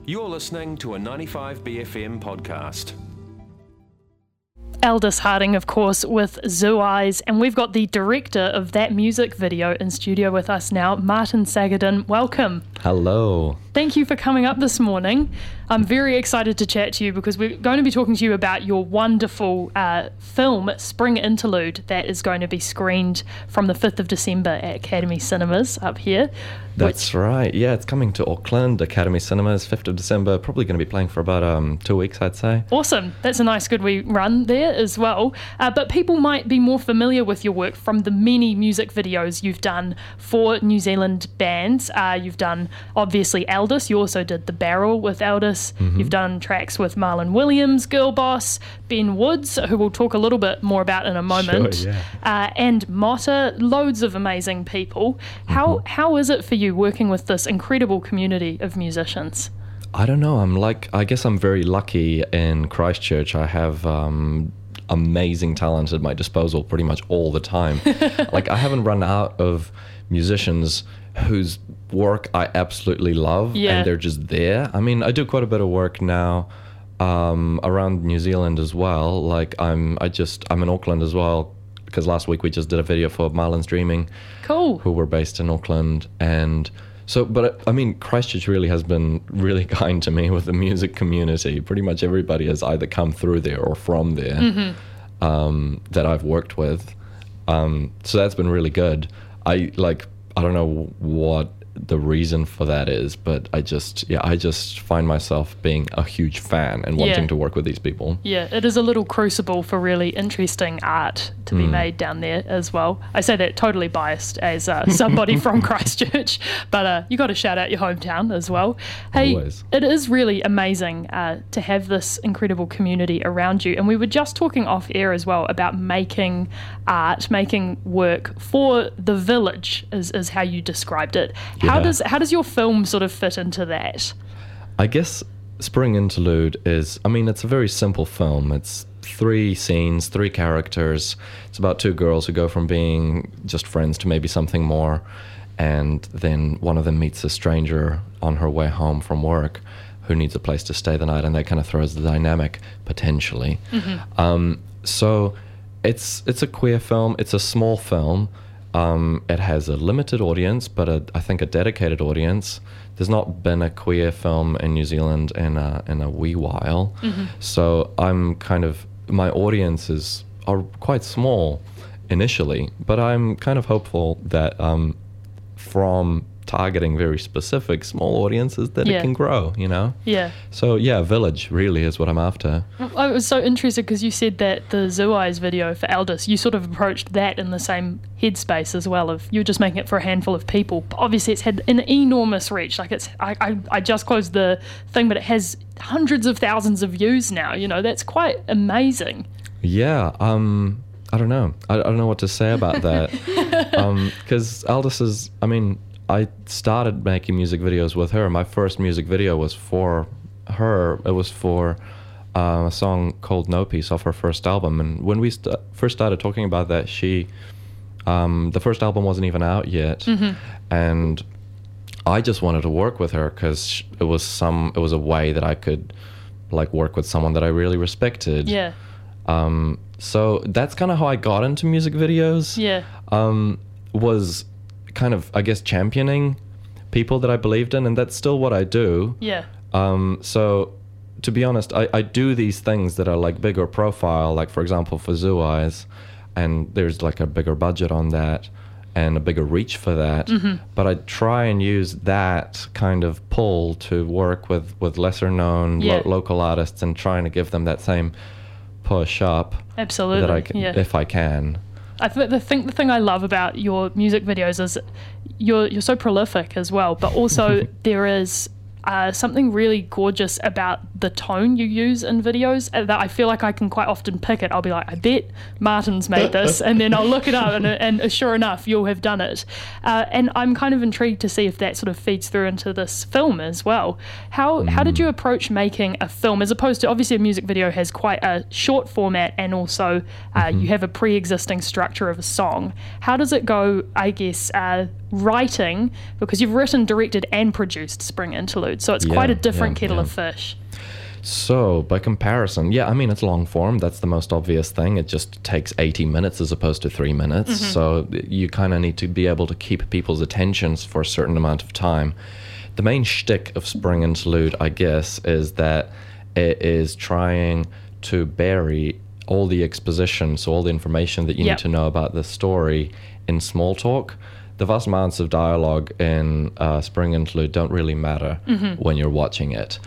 You're listening to a 95BFM podcast. Aldous Harding, of course, with Zoo Eyes, and we've got the director of that music video in studio with us now, Martin Sagedin. Welcome. Hello. Thank you for coming up this morning. I'm very excited to chat to you because we're going to be talking to you about your wonderful film, Spring Interlude, that is going to be screened from the 5th of December at Academy Cinemas up here. That's right. Yeah, it's coming to Auckland, Academy Cinemas, 5th of December. Probably going to be playing for about 2 weeks, I'd say. Awesome. That's a nice good wee run there as well. But people might be more familiar with your work from the many music videos you've done for New Zealand bands. You've done, obviously, Aldous. You also did The Barrel with Aldous. Mm-hmm. You've done tracks with Marlon Williams, Girl Boss, Ben Woods, who we'll talk a little bit more about in a moment, sure, yeah. And Motta, loads of amazing people. How is it for you working with this incredible community of musicians? I don't know. I guess I'm very lucky in Christchurch. I have amazing talent at my disposal pretty much all the time. I haven't run out of musicians whose work I absolutely love, and they're just there. I mean, I do quite a bit of work now around New Zealand as well. I'm in Auckland as well, because last week we just did a video for Marlon's Dreaming. Cool. Who were based in Auckland. And so, but I mean, Christchurch really has been really kind to me with the music community. Pretty much everybody has either come through there or from there, that I've worked with. So that's been really good. I don't know what the reason for that is, but I just find myself being a huge fan and wanting to work with these people. Yeah, it is a little crucible for really interesting art to be made down there as well. I say that totally biased as somebody from Christchurch, but you got to shout out your hometown as well. Hey, always. It is really amazing to have this incredible community around you, and we were just talking off air as well about making art, making work for the village is how you described it. How does your film sort of fit into that? I guess Spring Interlude is, it's a very simple film. It's 3 scenes, 3 characters. It's about 2 girls who go from being just friends to maybe something more. And then one of them meets a stranger on her way home from work who needs a place to stay the night, and that kind of throws the dynamic, potentially. So it's a queer film. It's a small film. It has a limited audience, but I think a dedicated audience. There's not been a queer film in New Zealand in a wee while. So my audiences are quite small initially, but I'm kind of hopeful that from targeting very specific small audiences that it can grow, Yeah. So village really is what I'm after. I was so interested because you said that the Zoo Eyes video for Aldous, you sort of approached that in the same headspace as well, of you're just making it for a handful of people. But obviously it's had an enormous reach. I just closed the thing, but it has hundreds of thousands of views now. That's quite amazing. Yeah. I don't know. I don't know what to say about that. Because Aldous is, I started making music videos with her. My first music video was for her. It was for a song called No Peace off her first album. And when we first started talking about that, the first album wasn't even out yet. And I just wanted to work with her because it was a way that I could work with someone that I really respected. Yeah. So that's kind of how I got into music videos. Yeah. Was kind of, I guess, championing people that I believed in, and that's still what I do. Yeah. So to be honest, I do these things that are bigger profile, for example for Zoo Eyes, and there's a bigger budget on that and a bigger reach for that. But I try and use that kind of pull to work with lesser known local artists and trying to give them that same push up. Absolutely. That I can, if I can. I think the thing I love about your music videos is you're so prolific as well, but also there is something really gorgeous about the tone you use in videos that I feel like I can quite often pick it. I'll be like, I bet Martin's made this, and then I'll look it up, and sure enough, you'll have done it. And I'm kind of intrigued to see if that sort of feeds through into this film as well. How did you approach making a film, as opposed to, obviously a music video has quite a short format, and also you have a pre-existing structure of a song. How does it go, I guess, writing, because you've written, directed, and produced Spring Interlude, so it's quite a different kettle of fish. So, by comparison, yeah, I mean, it's long form. That's the most obvious thing. It just takes 80 minutes as opposed to 3 minutes. So, you kind of need to be able to keep people's attentions for a certain amount of time. The main shtick of Spring Interlude, I guess, is that it is trying to bury all the exposition, so all the information that you need to know about the story in small talk. The vast amounts of dialogue in Spring Interlude don't really matter when you're watching it.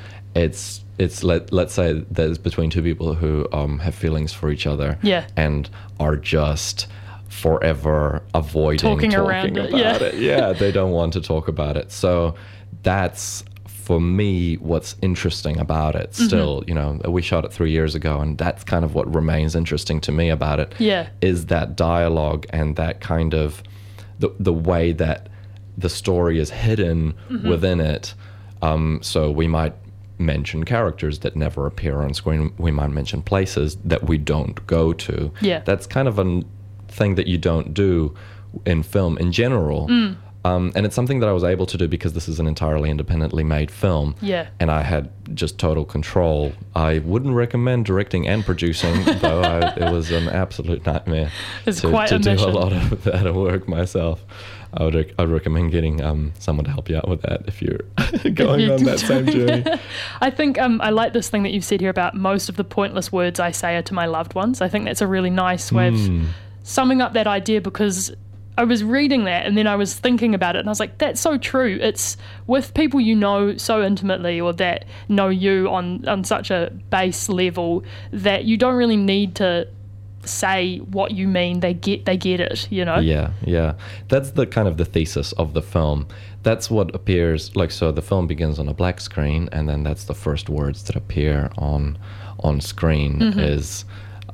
Let's say that it's between two people who have feelings for each other and are just forever avoiding talking around about it. Yeah, they don't want to talk about it. So that's, for me, what's interesting about it still. You know, we shot it 3 years ago, and that's kind of what remains interesting to me about it. Is that dialogue and that kind of the way that the story is hidden within it. So we might mention characters that never appear on screen. We might mention places that we don't go to. That's kind of a thing that you don't do in film in general. And it's something that I was able to do because this is an entirely independently made film. And I had just total control. I wouldn't recommend directing and producing, though. It was an absolute nightmare to do a lot of that work myself. I'd recommend getting someone to help you out with that if you're going on that same journey. I think I like this thing that you've said here about most of the pointless words I say are to my loved ones. I think that's a really nice way of summing up that idea, because I was reading that and then I was thinking about it and I was like, that's so true. It's with people you know so intimately, or that know you on such a base level, that you don't really need to say what you mean. They get it, you know? Yeah. That's the kind of the thesis of the film. That's what appears, like, so the film begins on a black screen, and then that's the first words that appear on screen is...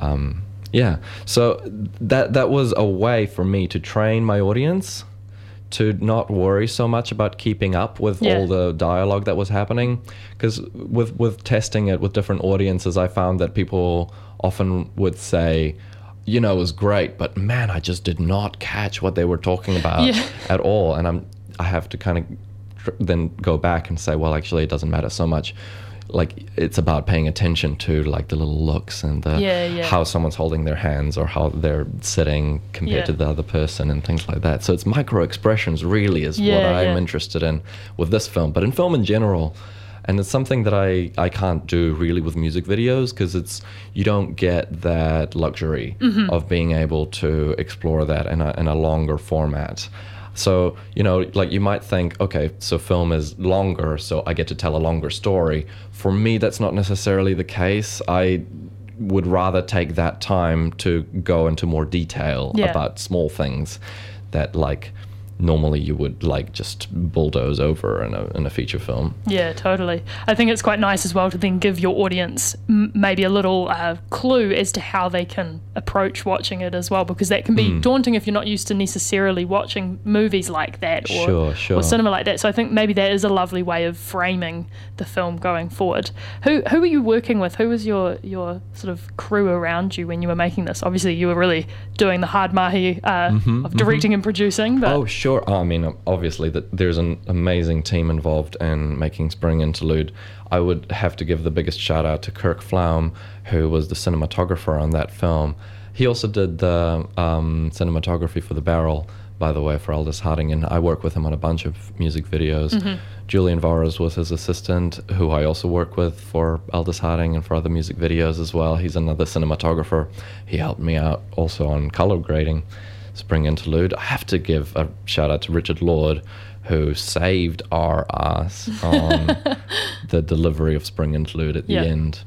So that was a way for me to train my audience to not worry so much about keeping up with all the dialogue that was happening. Because with testing it with different audiences, I found that people often would say, you know, it was great, but man, I just did not catch what they were talking about at all. And I have to kind of then go back and say, well, actually, it doesn't matter so much. Like, it's about paying attention to, like, the little looks and how someone's holding their hands or how they're sitting compared to the other person and things like that. So it's micro expressions really is what I'm interested in with this film, but in film in general. And it's something that I can't do really with music videos, because you don't get that luxury of being able to explore that in a longer format. So, you know, like, you might think, okay, so film is longer, so I get to tell a longer story. For me, that's not necessarily the case. I would rather take that time to go into more detail about small things that, like, normally you would, like, just bulldoze over in a feature film. Yeah, totally. I think it's quite nice as well to then give your audience maybe a little clue as to how they can approach watching it as well, because that can be daunting if you're not used to necessarily watching movies like that or cinema like that. So I think maybe that is a lovely way of framing the film going forward. Who were you working with? Who was your sort of crew around you when you were making this? Obviously, you were really doing the hard mahi of directing and producing. But Sure. I mean, obviously, there's an amazing team involved in making Spring Interlude. I would have to give the biggest shout out to Kirk Flaum, who was the cinematographer on that film. He also did the cinematography for The Barrel, by the way, for Aldous Harding, and I work with him on a bunch of music videos. Julian Voras was his assistant, who I also work with for Aldous Harding and for other music videos as well. He's another cinematographer. He helped me out also on color grading Spring Interlude. I have to give a shout out to Richard Lord, who saved our ass on the delivery of Spring Interlude at the end.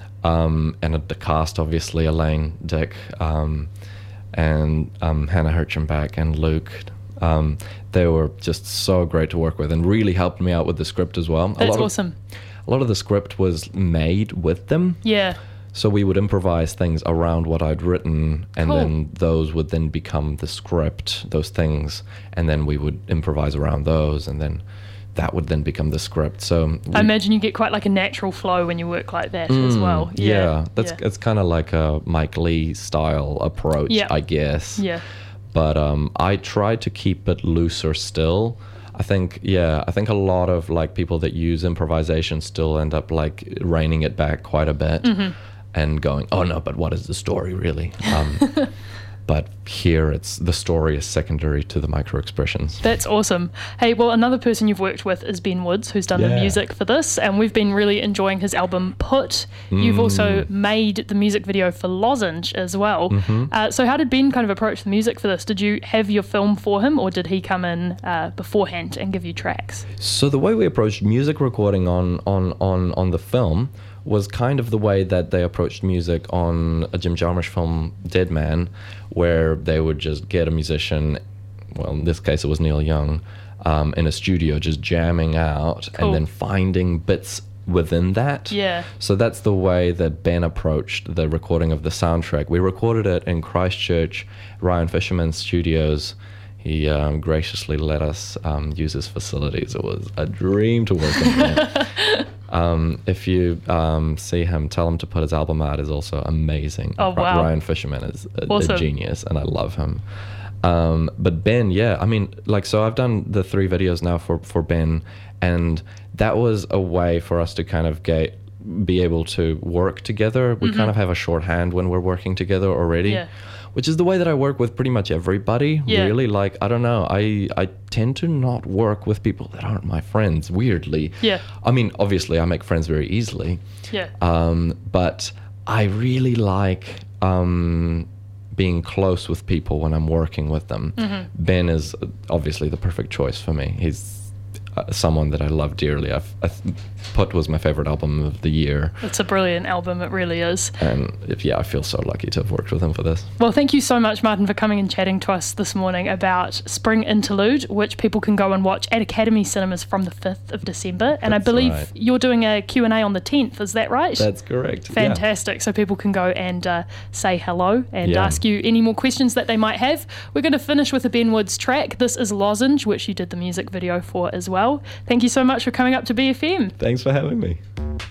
And at the cast, obviously, Elaine Dick and Hannah Hirschenbach and Luke. They were just so great to work with and really helped me out with the script as well. That's awesome. A lot of the script was made with them. So we would improvise things around what I'd written, and then those would then become the script, those things, and then we would improvise around those, and then that would then become the script. So I imagine you get quite like a natural flow when you work like that as well. It's kind of like a Mike Lee style approach, I guess. but I try to keep it looser still. I think a lot of like people that use improvisation still end up like reining it back quite a bit and going, oh no, but what is the story really? But here the story is secondary to the micro expressions. That's awesome. Hey, well, another person you've worked with is Ben Woods, who's done the music for this, and we've been really enjoying his album Put. You've also made the music video for Lozenge as well. So how did Ben kind of approach the music for this? Did you have your film for him, or did he come in beforehand and give you tracks? So the way we approached music recording on the film was kind of the way that they approached music on a Jim Jarmusch film, Dead Man, where they would just get a musician, well, in this case it was Neil Young, in a studio just jamming out and then finding bits within that. Yeah. So that's the way that Ben approached the recording of the soundtrack. We recorded it in Christchurch, Ryan Fisherman's studios. He graciously let us use his facilities. It was a dream to work with him. If you see him, tell him to put his album out. Is also amazing. Oh, wow. Ryan Fisherman is Awesome. a genius, and I love him. But Ben, I mean, like, so I've done the 3 videos now for Ben, and that was a way for us to kind of be able to work together. We kind of have a shorthand when we're working together already. Yeah. Which is the way that I work with pretty much everybody, really. Like, I don't know, I tend to not work with people that aren't my friends, weirdly. Yeah. I mean, obviously, I make friends very easily. Yeah. But I really like being close with people when I'm working with them. Ben is obviously the perfect choice for me. He's someone that I love dearly. Put was my favorite album of the year. It's a brilliant album, it really is. And I feel so lucky to have worked with him for this. Well, thank you so much, Martin, for coming and chatting to us this morning about Spring Interlude, which people can go and watch at Academy Cinemas from the 5th of December. And I believe you're doing a Q&A on the 10th, is that right? That's correct. Fantastic. So people can go and say hello and ask you any more questions that they might have. We're going to finish with a Ben Woods track. This is Lozenge, which you did the music video for as well. Thank you so much for coming up to BFM. Thanks for having me.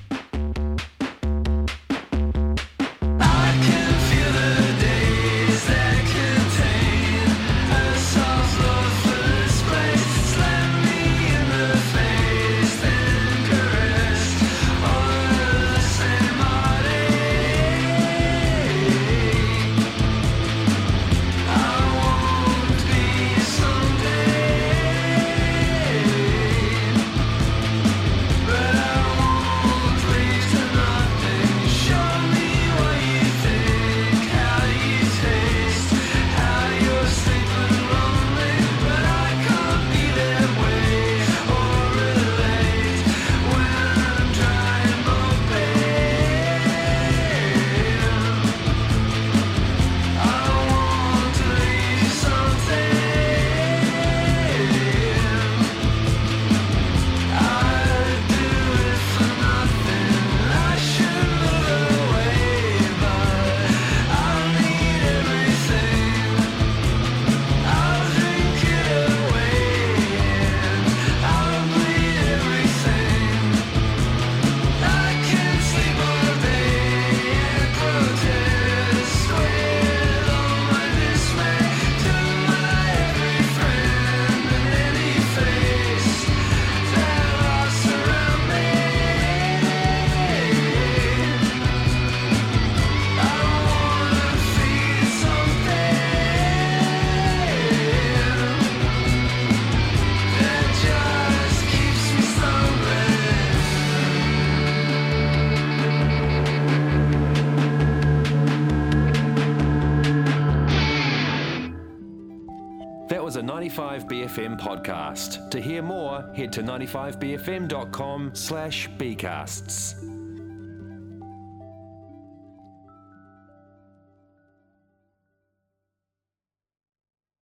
That was a 95BFM podcast. To hear more, head to 95bfm.com/bcasts.